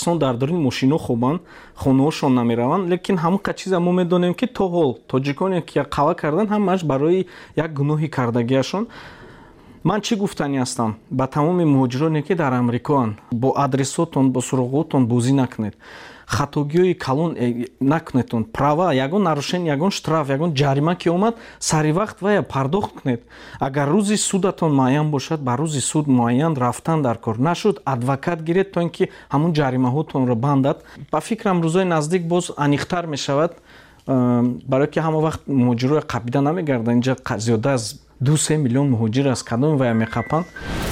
дар дори мошино хобанд, хонаҳошон намераванд, лекин ҳамон чиза мо медонем, ки то ҳол тоҷиконе ки қава кардан ҳамааш барои як гуноҳи кардагиашон. ман чӣ гуфтанӣ ҳастам ба тамоми муҳоҷироне ки дар амрикоанд, бо адресотон, бо суроғотон бозӣ накунед, хатогиҳои калон накунедон, права ягон нарушен, ягон штраф, ягон ҷарима ки омад, сари вақт вая пардохт кунед. агар рӯзи судатон муайян бошад, ба рӯзи суд муайян рафтан дар кор, нашуд адвокат гиред то ин ки ҳамон ҷаримаҳотонро бандад. ба фикрам рӯзои наздик боз аниқтар мешавад, барое ки ҳама вақт муҳоҷирои қабида намегарданд. инҷа зиёда аз 2-3 миллион муҳоҷир аз кадоми вая меқапанд.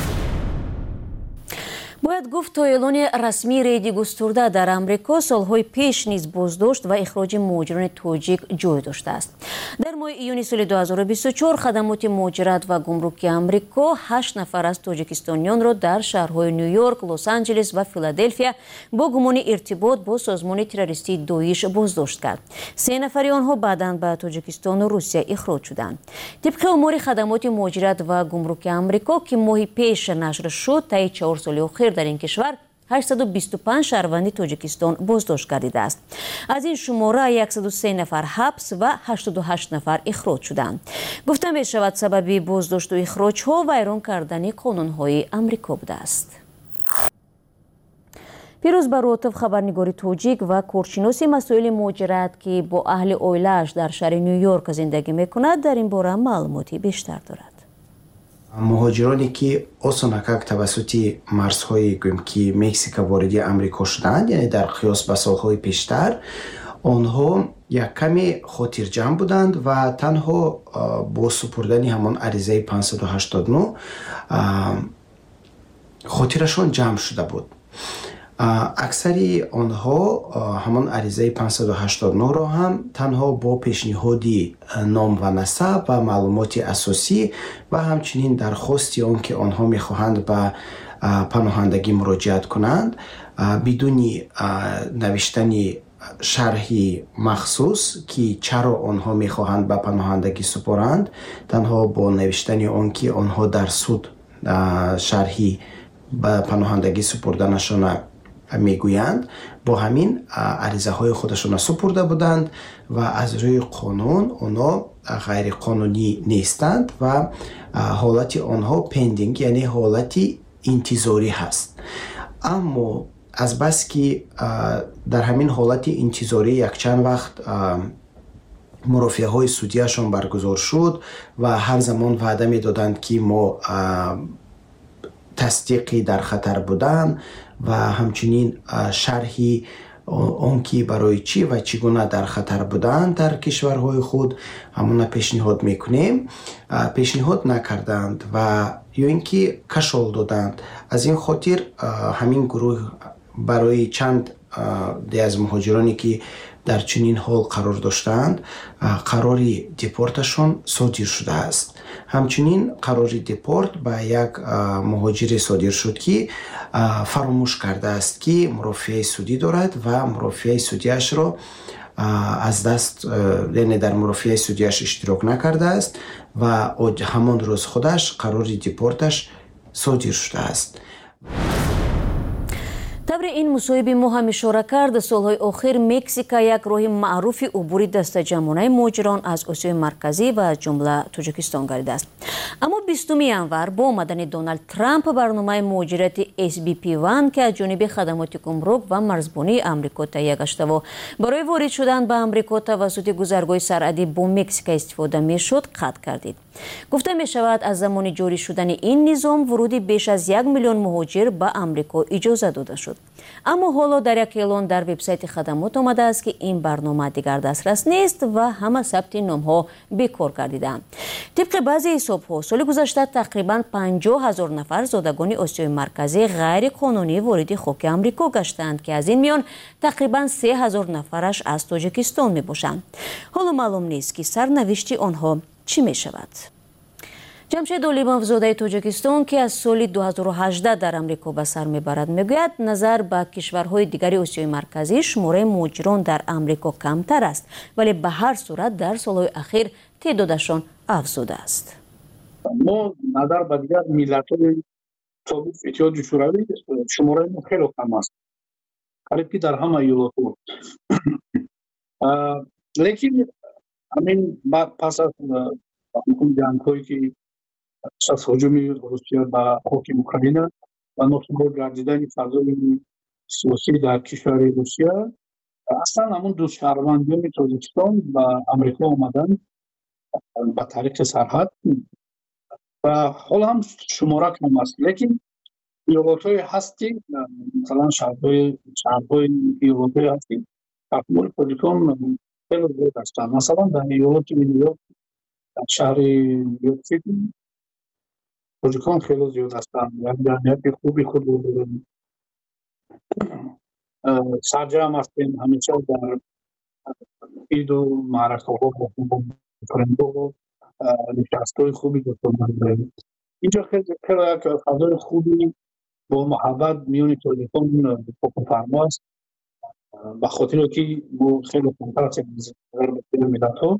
бояд гуфт то эълони расмии рейди густурда дар амрико солҳои пеш низ боздошт ва ихроҷи муҳоҷирони тоҷик ҷой доштааст. дар моҳи июни соли 2024 хадамоти муҳоҷират ва гумруки амрико 8 нафар аз тоҷикистонёнро дар шаҳрҳои ню-йорк, лос-анҷелес ва филаделфия бо гумони иртибот бо созмони террористии доиш боздошт кард. 3 нафари онҳо баъдан ба Тоҷикистону Русия ихроҷ шуданд. тибқи омори хадамоти муҳоҷират ва гумруки амрико ки моҳи пеш нашр шуд, таи 4 соли охир дар ин кишвар 825 шаҳрванди Тоҷикистон боздошт гардидааст. аз ин шумора 103 нафар ҳабс ва 88 нафар ихроҷ шуданд. гуфта мешавад сабаби боздошту ихроҷҳо вайрон кардани қонунҳои амрико будааст. пирӯз баротов, хабарнигори тоҷик ва коршиноси масоили муҳоҷират ки бо аҳли оилааш дар шаҳри ню-йорк зиндагӣ мекунад, дар ин бора маълумоти бештар дорад. муҳоҷироне ки осонакак тавассути марзҳои ки Мексика вориди амрико шуданд, яъне дар қиёс ба солҳои пештар, онҳо як каме хотирҷамъ буданд ва танҳо бо супурдани ҳамон аризаи 589 хотирашон ҷамъ шуда буд. аксари онҳо ҳамон аризаи 589-ро ҳам танҳо бо пешниҳоди ном ва насаб ва маълумоти асосӣ ва ҳамчунин дархости он ки онҳо мехоҳанд ба паноҳандагӣ муроҷиат кунанд, бидуни навиштани шарҳи махсус ки чаро онҳо мехоҳанд ба паноҳандагӣ супоранд, танҳо бо навиштани он ки онҳо дар суд шарҳи ба паноҳандагӣ супурданашона мегӯянд, бо ҳамин аризаҳои худашона супурда буданд ва аз рӯи қонун онҳо ғайриқонунӣ нестанд ва ҳолати онҳо пендинг, яъне ҳолати интизорӣ ҳаст. аммо азбас ки дар ҳамин ҳолати интизорӣ якчанд вақт мурофиаҳои судияшон баргузор шуд ва ҳар замон ваъда медоданд ки мо тасдиқи дар хатар будан ва ҳамчунин шарҳи он ки барои чӣ ва чӣ гуна дар хатар буданд дар кишварҳои худ ҳамона пешниҳод мекунем, пешниҳод накарданд ва ё ин ки кашол доданд. аз ин хотир ҳамин гурӯҳ барои чанд аз муҳоҷироне ки дар чунин ҳол қарор доштаанд, қарори депорташон содир шудааст. ҳамчунин қарори депорт ба як муҳоҷире содир шуд ки фаромӯш кардааст ки мурофиаи судӣ дорад ва мурофиаи судиашро аз даст, яъне дар мурофиаи судиаш иштирок накардааст ва ҳамон рӯз худаш қарори депорташ содир шудааст. табри ин мусоҳиби мо ҳам ишора кард, солҳои охир Мексика як роҳи маъруфи убури дастаҷамъонаи муҳоҷирон аз Осиёи марказӣ ва аз ҷумла Тоҷикистон гардидааст. аммо 20 январ бо омадани Доналд Трамп барномаи муҳоҷирати SBP1 ки аз ҷониби хадамоти гумрук ва марзбонии амрико таҳия гаштаву барои ворид шудан ба амрико тавассути гузаргоҳи сарҳадӣ бо Мексика истифода мешуд, қатъ гардид. гуфта мешавад аз замони ҷорӣ шудани ин низом вуруди беш аз 1 миллион муҳоҷир ба амрико иҷоза дода шуд. аммо ҳоло дар як эълон дар вебсайти хадамот омадааст ки ин барнома дигар дастрас нест ва ҳама сабти номҳо бекор гардидаанд. тибқи баъзе ҳисобҳо соли гузашта тақрибан 50 000 нафар зодагони Осиёи марказӣ ғайриқонунӣ вориди хоки амрико гаштанд ки аз ин миён тақрибан 3 000 нафараш аз Тоҷикистон мебошанд. ҳоло маълум нест ки сарнавишти онҳо чӣ мешавад. ҷамшед Олимов, зодаи Тоҷикистон ки аз соли 2018 дар амрико ба сар мебарад, мегӯяд назар ба кишварҳои дигари Осиёи марказӣ шумораи муҳоҷирон дар амрико камтар аст, вале ба ҳар сурат дар солҳои ахир теъдодашон афзудааст. мо назар ба дигар миллатҳои соbiq иттиҳоди шӯравӣ шумораи мо хеле кам аст. қариб ки дар ҳама иёлот буд. лекин ҳамин пас аз ҷангҳое ки пас аз ҳуҷуми Русия ба хоки Украина ва нотубод гардидани фазои сиёсӣ дар кишвари Русия, аслан ҳамун ду шаҳрвандони Тоҷикистон ба Амрико омадан ба тариқи сарҳад ва ҳол ҳам шумора кам аст. Лекин иёлотҳое ҳаст ки масалан шаҳрҳои иёлотҳое ҳаст ки таҳвили тоҷикон хеле зиёд ҳастанд. Масалан дар иёлоти Ню-Йорк, дар шаҳри Ню-Йорк Сити тоҷикон хеле зиёд ҳастанд. Як ҷамъияти хуби худ сарҷамъ ҳастем ҳамеша дар иду маъракаҳо френдҳо нишастҳои хуби дӯстона. Инҷо хеле як фазои хуби бо муҳаббат миёни тоҷикон фокуфармо аст. ба хотире ки мо хеле камтар ҳастем аз ғарбии миллатҳо.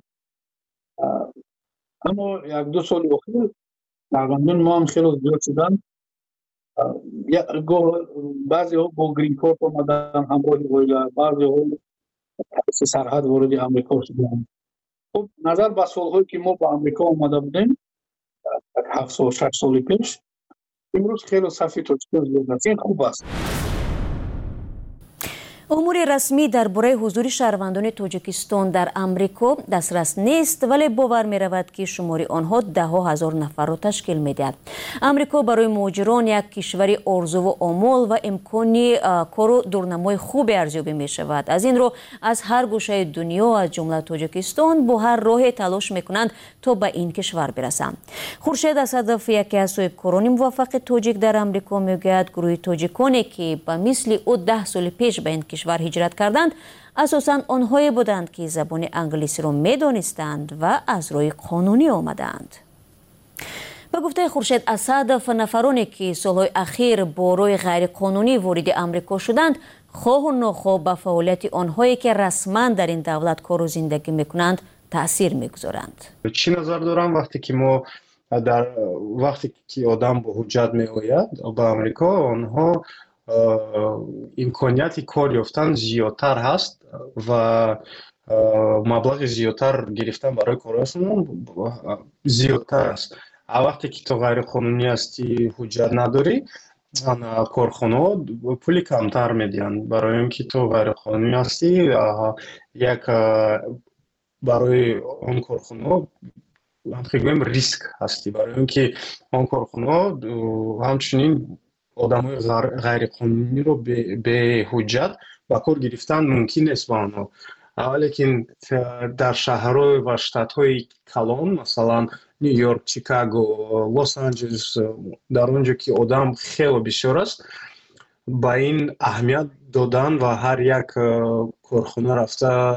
аммо як-ду соли охир шаҳрвандони мо ҳам хеле зиёд шуданд. баъзеҳо бо грин корт омадан ҳамроҳи оила, баъзеҳо тариқи сарҳад вориди Амрико шуданд. خب نظر به سالهایی که ما با آمریکا اومده بودیم 7 سال 6 سال پیش، امروز خیلی صفی توجیه زیاد است. این خوب است. امور رسمی درباره حضور شهروندان تاجیکستان در آمریکا دسترس نیست، ولی باور می رود که شمار آنها 10,000 نفر را تشکیل می دهد. آمریکا برای مهاجران یک کشور آرزو و آمال و امکانی کار و دورنمای خوب ارزیابی می شود. از این رو از هر گوشه دنیا از جمله تاجیکستان با هر راه تلاش می کنند تا به این کشور برسند. خورشید اسدов یکی از صاحبکاران موفق تاجیک در آمریکا می گوید گروه تاجیکانی که به مثل او 10 سال پیش به این کشور هجرت کردند اساساً آنهایی بودند که زبان انگلیسی را می‌دانستند و از روی قانونی آمدند. به گفته خورشید اسدов نفرانی که سالهای اخیر با روی غیر قانونی وارد آمریکا شدند خواه و ناخواه به فعالیت آنهایی که رسما در این دولت کار و زندگی می‌کنند تأثیر می‌گذارند. چی نظر دارم وقتی که آدم با حجت می‌آید به آمریکا، آنها امکانیت کار یافتن زیادتر هست و مبلغ زیادتر گرفتن برای کارشون زیادتر است. وقتی که تو غیر قانونی هستی، حجت نداری، کارخانه پول کمتر میدن. برای اینکه تو غیر قانونی هستی، یک برای اون کارخانه خیلی ریسک هستی، برای اینکه اون کارخانه همچنین آدمای غیر قانونی رو به حجت با کار گرفتن ممکن نیست با آنها. ولیکن در شهرهای و شتات‌های کلان مثلا نیویورک، چیکاگو، لس آنجلس، در اونجا که آدم خیلی بیشتر است، با این اهمیت دادن و هر یک کارخانه رفته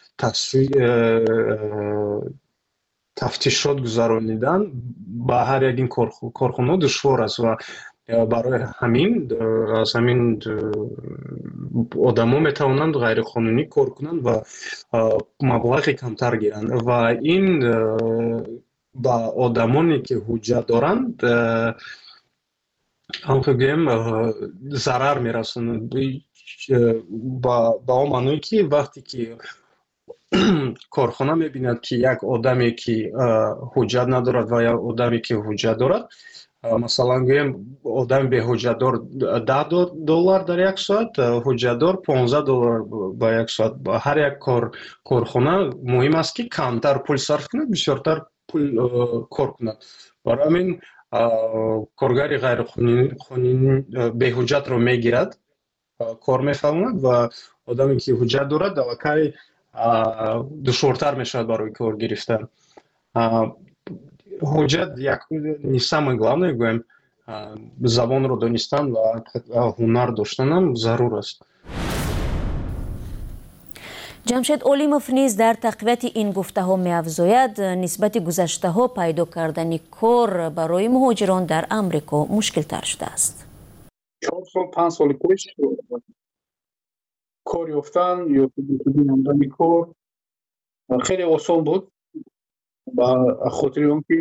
تفتیشات گذرانیدن با هر یک این کارخانه دشوار است و برای همین از همین آدما میتوانند غیر قانونی کار کنند و مبلغ کمتر گیرند و این با آدمانی که حجت دارند همونطور ضرر میرسونند. با معنی که وقتی که کارخانه میبیند که یک آدمی که حجت ندارد و یک آدمی که حجت دارد، مثلا گویم آدم به حجتدار $10 در یک ساعت، حجتدار $15 با یک ساعت. با هر یک کارخانه مهم است که کمتر پول صرف کند، بیشتر پول کار کند. برای همین کارگر غیر قانونی به حجت رو میگیرد، کار میفهمد و آدمی که حجت دارد کاری دشوارتر میشود برای کار گرفتن. حجت یک самое главное گویم زبان رو دانستن و هنر داشتن هم ضرور است. جمشید اولیموف نیز در تقویت این گفته ها می افزاید نسبت گذشته ها پیدا کردن کار برای مهاجران در آمریکا مشکل تر شده است. 4 سال 5 سال پیش کار یافتن یا نمودن کار خیلی آسان بود با خاطر اونکه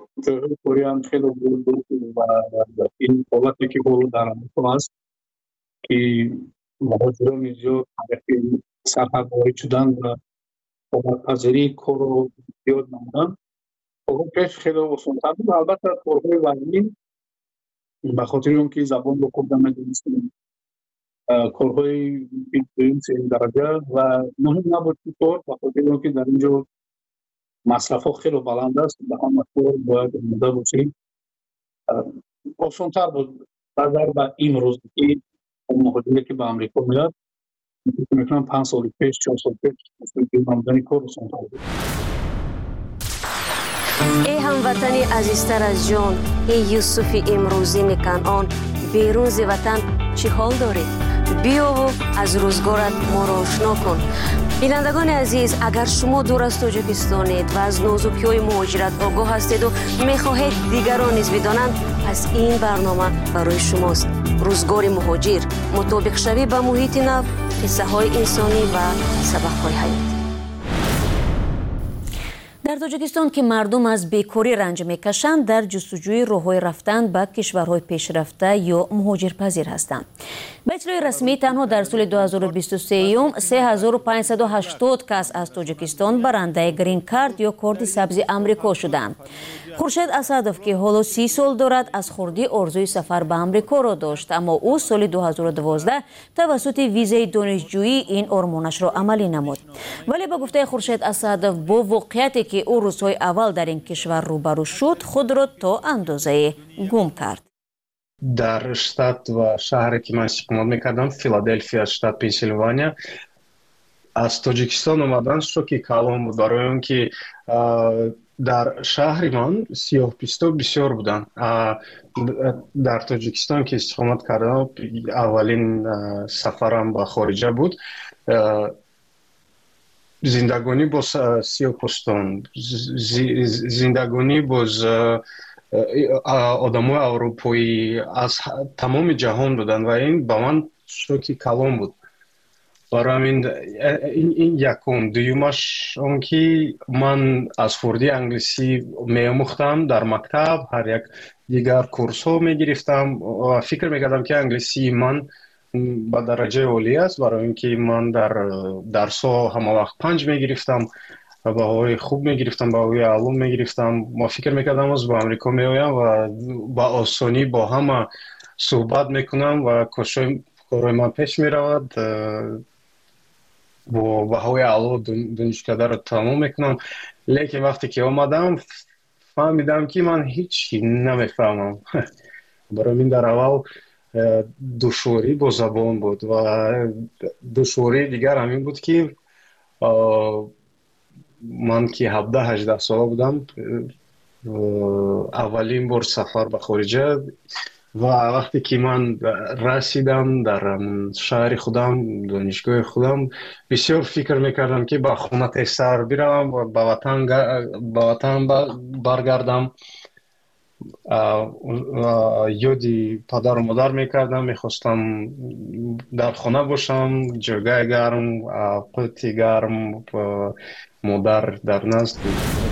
کاری هم خیلی بود و این حالتی که بود در آمریکا هست که مهاجران زیاد طرف سرحد وارد شدن و پذیری کار رو زیاد نمودن. خب پیش خیلی آسان‌تر بود. البته کارهای وزنی به خاطر اونکه زبان رو خوب نمی‌دونستیم، کارهای دوم سوم درجه و مهم نبود که کار، به خاطر اونکه در اینجا مصرف‌ها خیلی بلند است، به همه کار باید آماده باشیم. آسان‌تر بود نظر به امروز که مهاجری که به امریکا میاد، می‌کنم 5 سال پیش 4 سال پیش آمدن کار آسان‌تر بود. ای هموطنی عزیزتر از جان، ای یوسف امروزی کنعان، بیرون ز وطن چه حال داری؟ بیا و از روزگارت ما را آشنا کن. بینندگان عزیز، اگر شما دور از تاجیکستانید و از نازکی‌های مهاجرت آگاه هستید و می‌خواهید دیگران نیز بدانند، پس این برنامه برای شماست. روزگار مهاجر، مطابق شوی به محیط نو، قصه‌های انسانی و سبق‌های حیاتی. در تاجیکستان که مردم از بیکاری رنج میکشند، در جستجوی راه‌های رفتن به کشورهای پیشرفته یا مهاجرپذیر هستند. به اطلاع رسمی تنها در سال 2023 3580 کس از تاجیکستان برنده گرین کارت یا کارت سبز امریکا شدند. خورشید اسدوف که حالا 30 سال دارد، از خردی آرزوی سفر به امریکا را داشت، اما او سال 2012 توسط ویزای دانشجویی این آرمانش را عملی نمود. ولی به گفته خورشید اسدوف، با واقعیتی که او روزهای اول در این کشور روبرو شد، خود را تا اندازه گم کرد. در شتات و شهری که من اقامت میکردم، فیلادلفیا، شتات پنسیلوانیا، از تاجیکستان اومدن شوکی کلان بود، برای اینکه در شهر من سیاه‌پوستا بسیار بودن. در تاجیکستان که اقامت کردم، اولین سفرم به خارجه بود. زندگانی با سیاه‌پوستان، زندگانی با آدمای اروپایی از تمام جهان بودن و این با من شوکی کلان بود. برای این یکم. دویمش اون که من از خردی انگلیسی می‌آموختم در مکتب، هر یک دیگر کورس ها می‌گرفتم و فکر می‌کردم که انگلیسی من با درجه عالی است، برای اینکه من در درس ها همه وقت 5 می‌گرفتم، بهایی خوب می‌گرفتم، بهایی علوم می‌گرفتم. ما فکر می‌کردم از با امریکا می‌آیم و با آسانی با همه صحبت می‌کنم و کارهای من پیش می‌رود، با بهایی علا دانشکده رو تمام میکنم. لیکن وقتی که آمدم فهمیدم که من هیچی نمیفهمم. برای من در اول دشواری با زبان بود و دشواری دیگر همین بود که من که 17-18 ساله بودم، اولین بار سفر به خارجه و وقتی که من رسیدم در شهر خودم، دانشگاه خودم، بسیار فکر میکردم که با خونه سر بیرم و به وطن برگردم. یادی پدر و مادر میکردم، میخواستم در خونه باشم، جای گرم، قوطی گرم، مادر در نزد.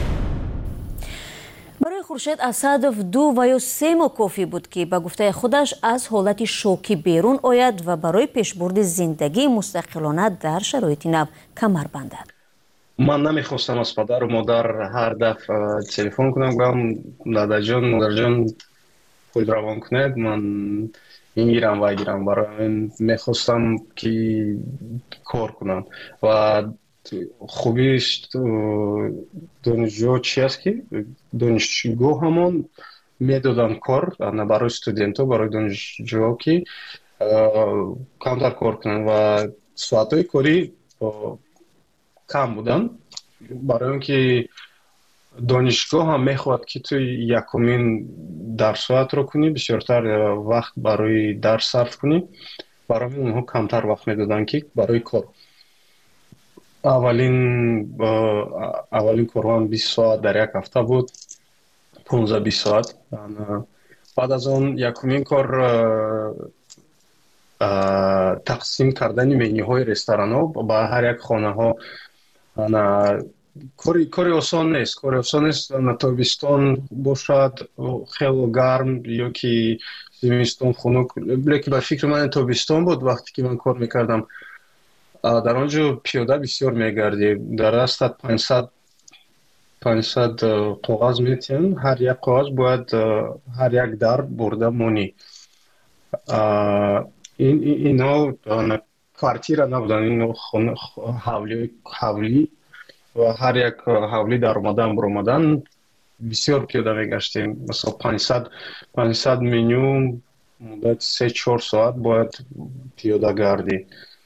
برای خورشید اسدوف 2 و یا 3 ماه کافی بود که به گفته خودش از حالت شوکی بیرون آید و برای پیشبرد زندگی مستقلانه در شرایط نو کمر بندد. من نمیخواستم از پدر و مادر هر دفعه تلفن کنم بگم دادا جان، مادر جان خود روان کنید، من اینگیرم و گیرم. برای میخواستم که کار کنم و خوبیش دانشجو چی است که دانشجو همون میدادن کار برای استودنت ها، برای دانشجو که کمتر کار کنن و ساعت های کاری کم بودن، برای اینکه دانشگاه هم میخواد که تو یکمین درس ساعت رو کنی، بسیارتر وقت برای درس صرف کنی، برای اونها کمتر وقت میدادن که برای کار. اولین کارم 20 ساعت در یک هفته بود، 15-20 ساعت. بعد از اون یکمین کار تقسیم کردن منیوهای رستوران ها با هر یک خانه ها. کاری آسان نیست. تابستان باشد خیلی گرم یا که زمستون خنک، لیکن به فکر من تابستون بود وقتی که من کار میکردم. در آنجا پیاده بسیار میگردیم، در راست 500 کاغذ میتین، هر یک کاغذ باید هر یک در برده مونی. اینا کارتیرا نبودن، اینا حولی و هر یک حولی در اومدن برامدن بسیار پیاده میگشتیم. مثلا 500 مینیمم مدت 3-4 ساعت باید پیاده گردی.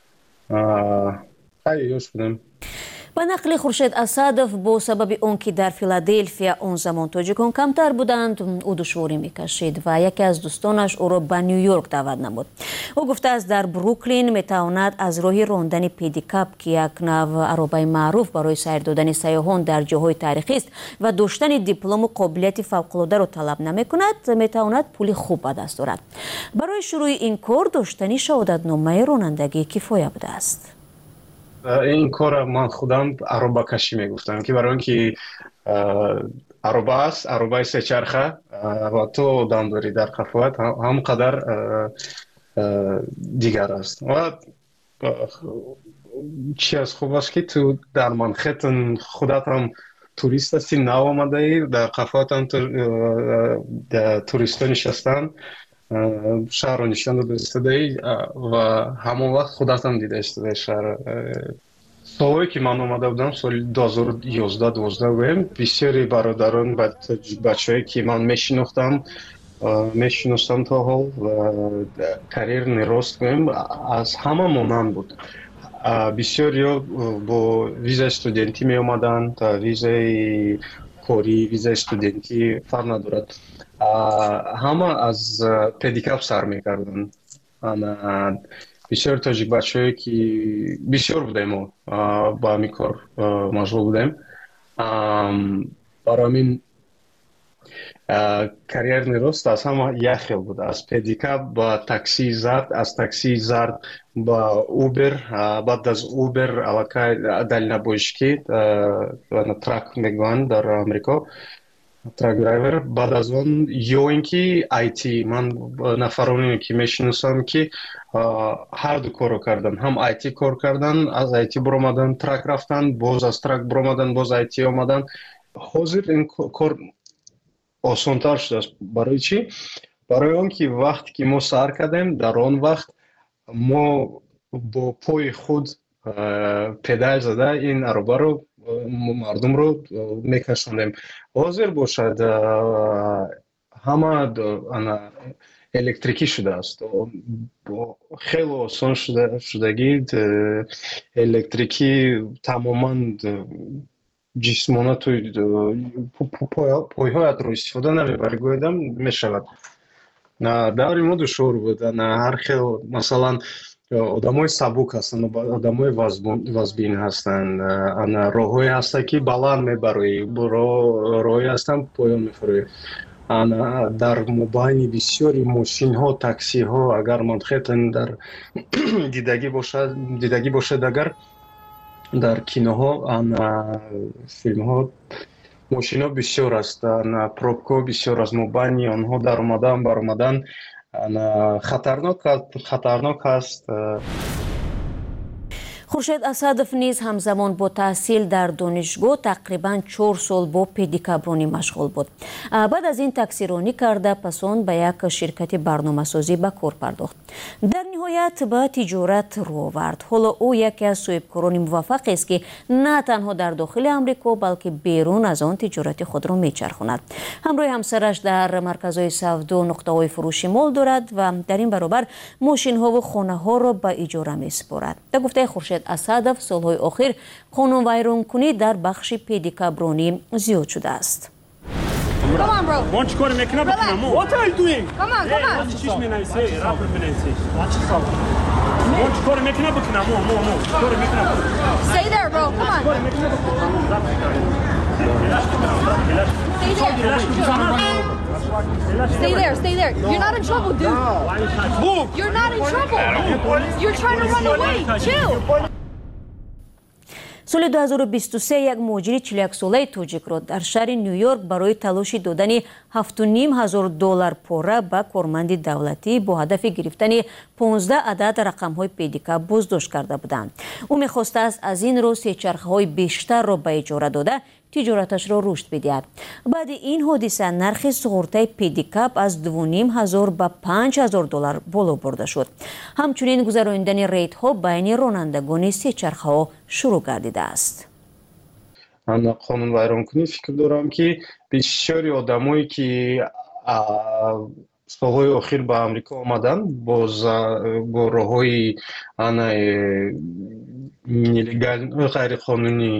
خیلی یوش بودم. با نقل خورشید اسدов با سبب اون که در فیلادلفیا اون زمان تاجیکان کمتر بودند او دشواری میکشید و یکی از دوستانش او را به نیویورک دعوت نمود. او گفته است در بروکلین میتواند از راه راندن پدیکاپ که یک نوع عربه معروف برای سیر دادن سیاحان در جاهای تاریخی است و داشتن دیپلم و قابلیت فوق‌العاده را طلب نمیکند، میتواند پول خوب به دست آورد. برای شروع این کار داشتن شهادتنامه رانندگی کفایه بوده است. این کار من خودم عربه کشی میگفتم که برای اینکه عربه است، عربه سه چرخه و تو دم داری در قفوت هم قدر دیگر است. و چی از خوب است که تو در منخیتن خودت هم توریست هستی، نو آمده ای در قفوت هم توریست ها نشستن، شهر رو نشان داده ای و همون وقت خودت هم دیده اشتده شهر. سالهایی که من آمده بودم سال 2011-12 بودم، بسیاری برادران بچه هایی که من میشناختم تا حال و کریر نراست بودم از همه مانند بود. بسیاری با ویزای استودنتی می آمدن تا ویزای کاری، ویزای استودنتی فرق ندارد، همه از پدیکاپ سر می کردن. بسیار تاجیک بچه هایی که بسیار بودیم با همی کار مشغول بودیم. برای همین کریر نراست از همه یک خیل بود، از پدیکاپ با تاکسی زرد، از تاکسی زرد با اوبر، بعد از اوبر علاقه دلینا بوشکی ترک میگوان در امریکا، ترک درایور. بعد از اون یا اینکه آیتی، من نفرانی که میشناسم که هر دو کارو کردن، هم آیتی کار کردن، از آیتی برآمدن ترک رفتن، باز از ترک برآمدن باز آیتی آمدن. حاضر این کار آسان‌تر شده است. برای چی؟ برای اون که وقتی که ما سر کردیم در آن وقت ما با پای خود پدال زده این عربه رو مردم رو میکشوندیم. حاضر باشد همه الکتریکی شده است، خیلی آسان شدگی الکتریکی تماما جسمانه توی پایهایت رو استفاده نمیبری گویدم میشود. دوری ما دشوار بود، هر خیلی مثلا آدمای سبک هستن، آدمای وزبین هستن، راههای هستن که بلند میبری، راههای هستن پایان میفروی. در مبین بسیاری ماشین ها، تاکسی ها اگر منخیتن در دیدگی باشد اگر در کینوها فیلم ها ماشین ها بسیار است، پروبکو بسیار از مبینی آنها در اومدن برآمدن خطرناک است. خورشید اسدов نیز همزمان با تحصیل در دانشگاه تقریباً 4 سال با پدیکابرانی مشغول بود. بعد از این تاکسیرانی کرده پس آن به یک شرکت برنامه‌سازی به کار پرداخت. در نهایت به تجارت رو آورد. حالا او یکی از صاحبکاران موفق است که نه تنها در داخل آمریکا بلکه بیرون از آن تجارت خود را میچرخاند. همراه همسرش در مرکزهای سودا نقطه‌های فروشی مال دارد و در این برابر ماشین‌ها و خانه‌ها را به اجاره می‌سپارد. در گفته خورشید اسدов سالهای آخر قانون ویرانکنی در بخش پدیکابرانی زیاد شده است. Stay there. You're not in trouble, dude. Move. You're not in trouble. You're trying to run away. Chill. соли 2023 як муҳоҷири 41 солаи тоҷикро дар шаҳри Нью-Йорк барои талоши додани $7,500 пора ба корманди давлатӣ бо ҳадафи гирифтани 15 адад рақамҳои педикап боздошт карда буданд. ӯ мехостааст аз ин роҳ сечархаҳои бештарро ба иҷора дода тиҷораташро рушд бидиҳад. баъди ин ҳодиса нархи суғуртаи педикап аз $2,500 ба $5,000 боло бурда шуд. ҳамчунин гузарониндани рейдҳо байни ронандагони сечархаҳо шурӯъ гардидааст. ман қонунвайронкунӣ фикр дорам ки бисёри одамое ки солҳои охир ба амрико омаданд бо роҳҳои ғайриқонунӣ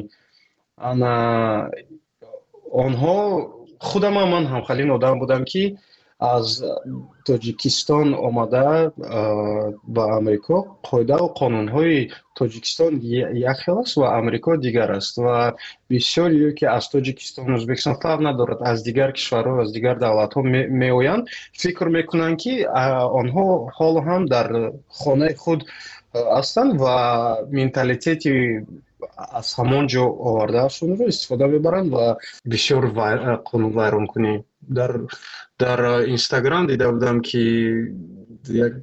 онҳо худам ман ҳамхалин одам будам ки аз тоҷикистон омада ба амрико қоидаву қонунҳои тоҷикистон як хел аст ва амрико дигар аст ва бисёриё ки аз тоҷикистон ӯзбекистон фарқ надорад аз дигар кишварҳо аз дигар давлатҳо меоянд фикр мекунанд ки онҳо ҳоло ҳам дар хонаи худ ҳастанд ва менталитети аз ҳамон ҷо овардаашонро истифода мебаранд ва бисёр қонунвайронкунӣ дар инстаграм дида будам ки як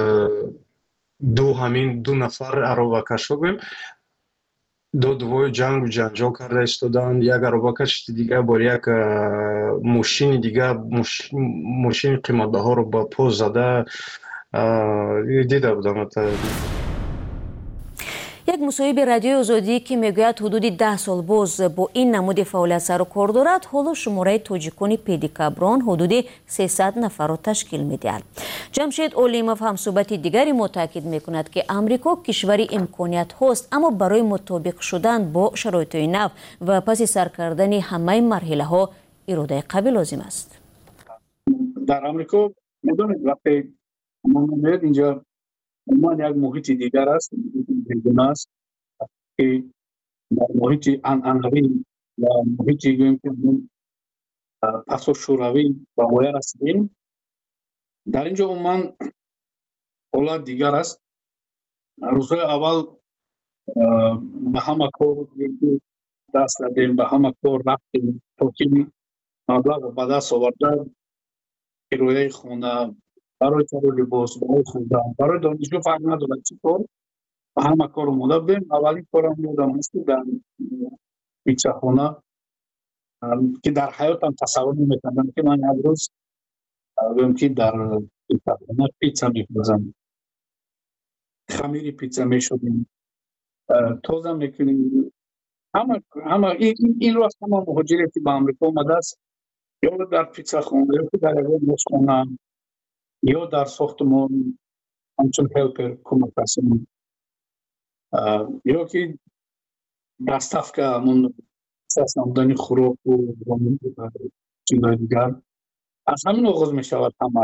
ду нафар аробакашҳо гӯем додувои ҷангу ҷанҷол карда истоданд. Як аробакаш дигар бо як мошини дигар мошини қиматбаҳоро ба по зада дида будам. як мусоҳиби радиои озодӣ ки мегӯяд ҳудуди 10 сол боз бо ин намуди фаъолият сару кор дорад, ҳоло шумораи тоҷикони педикаброн ҳудуди 300 нафарро ташкил медиҳад. ҷамшед олимов ҳамсӯҳбати дигари мо таъкид мекунад ки амрико кишвари имкониятҳост, аммо барои мутобиқ шудан бо шароитҳои нав ва паси сар кардани ҳамаи марҳилаҳо иродаи қавӣ лозим аст. дар амрико медонед вақте мо меояд инҷа умуман як муҳити дигар аст, бегуна аст ки дар муҳити анъанавӣ ва муҳити гӯем ки пасошӯравӣ ба воя расидем. дар ин ҷо умуман ҳолат дигар аст. рӯзҳои аввал ба ҳама кор даст дадем, ба ҳама кор рафтем, то ки маблағро ба даст оварда кирояи хона, барои каро либос, барои хӯрдан, барои донишҷӯ фарқ надорад чӣ кор, ба ҳама кор омода будем. аввалин корам ёдам аст ки дар питсахона ки дар ҳаётам тасаввур наметавонам ки ман як рӯз гӯем ки дар питсахона питса мехӯрзам, хамири питса мешудем, тоза мекунем. ҳама инро аст ҳама муҳоҷире ки ба амрико омадааст, ё дар питсахона ё ки дар ягон ошхона ё дар сохтмон ҳамчун ҳелпер кӯмакрасон ё ки доставка ҳамон намудани хӯроку чизои дигар. аз ҳамин оғоз мешавад ҳама.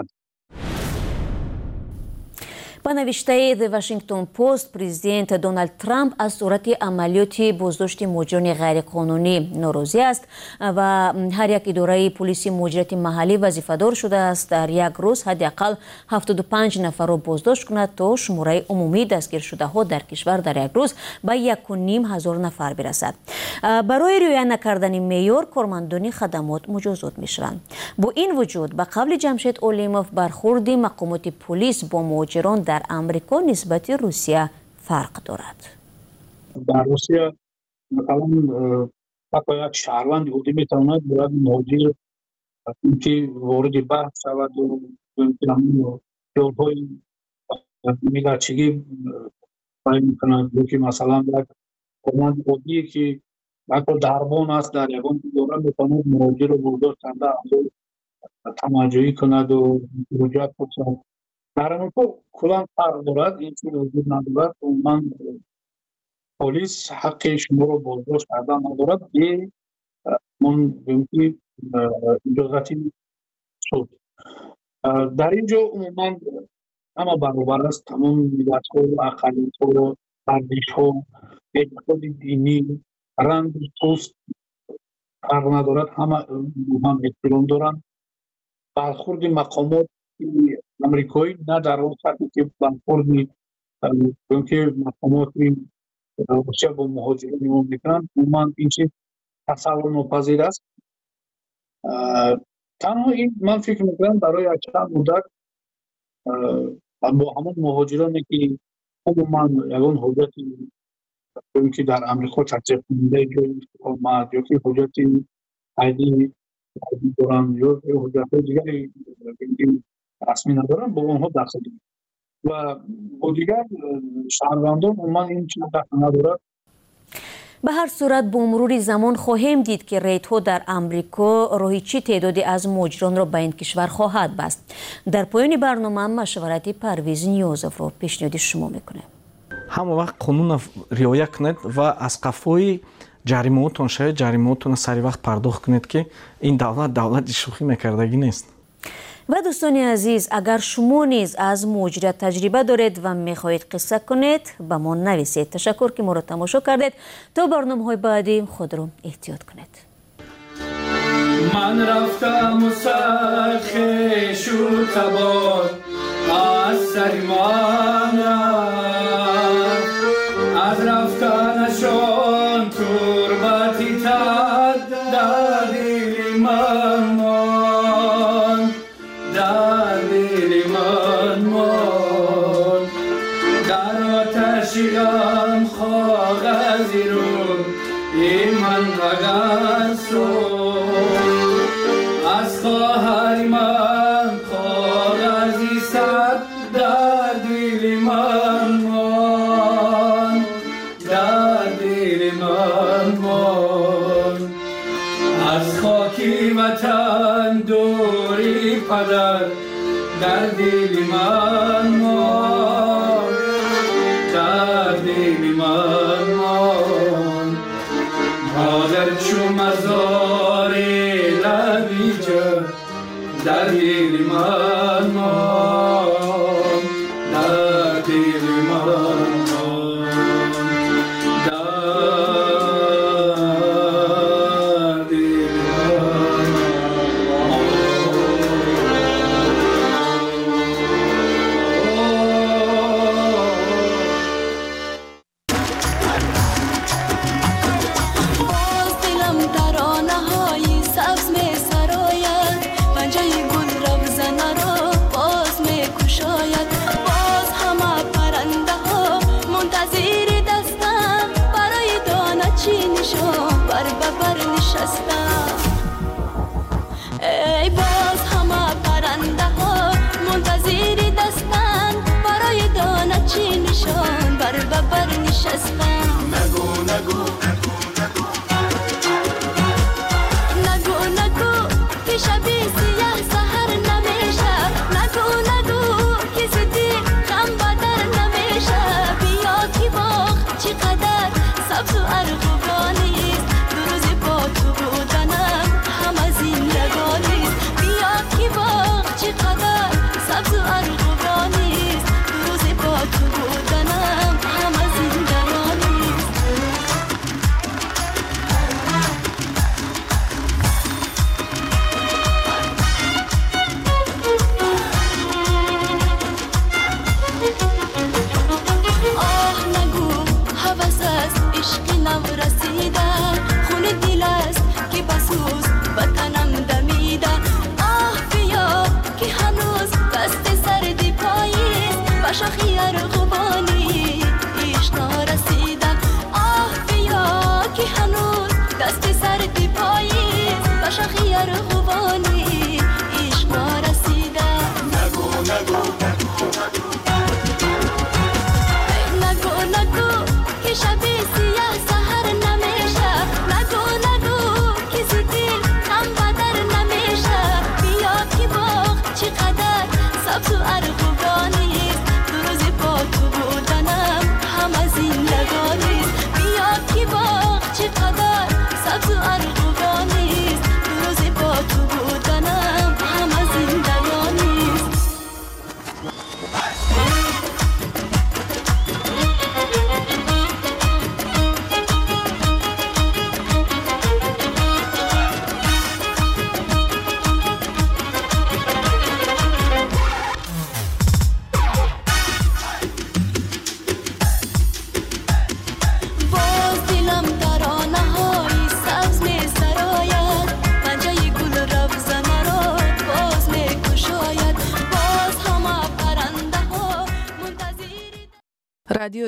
ба навиштаи The Washington Post, президент Дональд Трамп аз сурати амалиёти боздошти муҳоҷирони ғайриқонунӣ норозӣ аст ва ҳар як идораи полиси муҳоҷирати маҳаллӣ вазифадор шудааст дар як рӯз ҳадди ақал 75 нафарро боздошт кунад то шумораи умумии дастгиршудаҳо дар кишвар дар як рӯз ба 1500 нафар бирасад. барои риоя накардани меъёр кормандони хадамот муҷозот мешаванд. бо ин вуҷуд ба қавли Ҷамшед Олимов бархурди мақомоти полис бо муҳоҷирон дар амрико нисбати Русия фарқ дорад. дар Русия масалан ҳатто як шаҳрванди одӣ метавонад бо як муҳоҷир ки вориди баҳс шаваду ёлҳои миллатчигӣ байон мекунад, ё ки масалан як корманди оддие ки ҳатто дарбон аст дар ягон идора метавонад муҳоҷирро боздошт карда тамаҷҷӯҳӣ кунаду ҳуҷҷат пурсад. дар амрико куллан фарқ дорад, ин чиз вуҷуд надорад. умуман полис ҳаққи шуморо боздошт кардан надорад бе иҷозати суд. дар ин ҷо умуман ҳама баробар аст. тамом миллатҳо, ақалиятҳо, ардишҳо, эътиқоди динӣ, ранги пӯст фарқ надорад. ҳама ҳам эҳтиром доранд. бархурди мақомоти амрикоӣ на дар он сатҳе ки бархурди мақомоти روسیه با مهاجرین نگاه میکنند عموما این چیز تصور ناپذیر است. تنها این من فکر میکنم برای چند مدت با همون مهاجرانی که عموما یگان حجتی که در امریکا تطبیق کننده جای اقامت یا که حجتی عیدی دارن یا حجت دیگری رسمی ندارن با اونها داخل و با دیگر شهروندان عموما این چیز داخل ندارد. به هر صورت با مرور زمان خواهیم دید که ریت‌ها در امریکا راهی چه تعدادی از مهاجران را به این کشور خواهد بست. در پایان برنامه مشورت پرویز نیازов را پیشنهاد شما میکنه. همه وقت قانون رعایت کنید و از قفای جریمه‌تون شاید جریمه‌تون سری وقت پرداخت کنید که این دولت شوخی میکردگی نیست. و دوستان عزیز اگر شما نیز از مهاجرت تجربه دارید و میخواهید قصه کنید به ما نویسید. تشکر که ما را تماشا کردید. تا برنامه‌های بعدی خود را احتیاط کنید. من رفتم و سرخش و تبار از سر من رفت از رفتنشان تربتی تد در دل من ماند در دل من ماند در آتش غم کاغذی رو این من وگر از خواهر من کاغذی سر در دل من ماند در دل من ماند از خاکی وطن دوری پدر در دل من ماند در دل من ماند مادر چو مزار لبی جد در دل من ماند در دل من ماند در دل ای باز همه پرنده ها منتظر دستن برای دانه چی نشان بر ببر نشستن